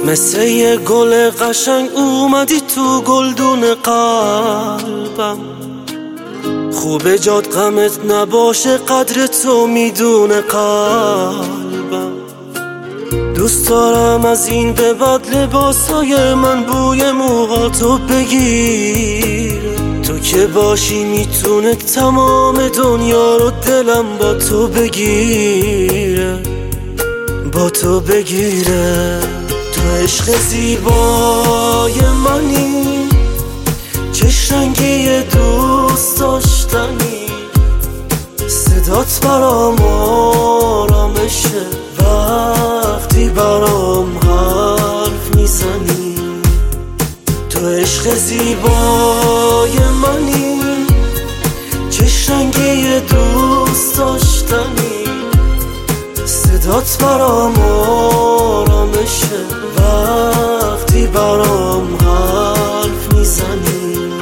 مثل یه گل قشنگ اومدی تو گلدون قلبم. خوبه جات غمت نباشه، قدر تو میدونه قلبم. دوست دارم از این به بعد لباسای من بوی موهاتو بگیره. تو که باشی میتونه تمام دنیا رو دلم با تو بگیره، با تو بگیره. تو عشق زیبای منی، چشم رنگی دوست داشتنی. صدات برام آرامشه وقتی برام حرف میزنی. تو عشق زیبای منی، چشم رنگی دوست داشتنی. صدات برام آرامشه وقتی برام حرف میزنی.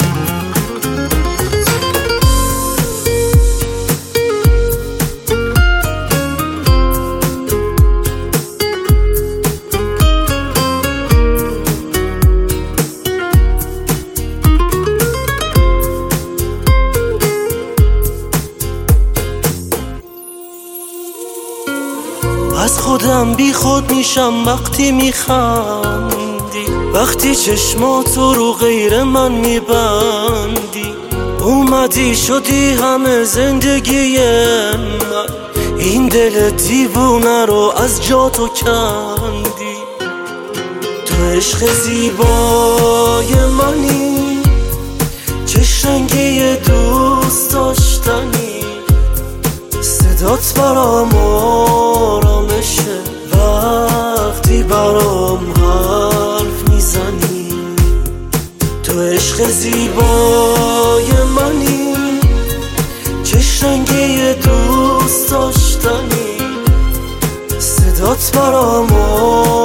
از خودم بی خود میشم وقتی میخندی، وقتی چشماتو رو غیر من میبندی. اومدی شدی همه زندگی من، این دل دیوونه رو از جا تو کندی. تو عشق زیبای منی، چشم رنگی دوست داشتنی. صدات برام آرامشه وقتی برام حرف میزنی. تو عشق زیبای منی، چشم رنگی دوست داشتنی. صدات برام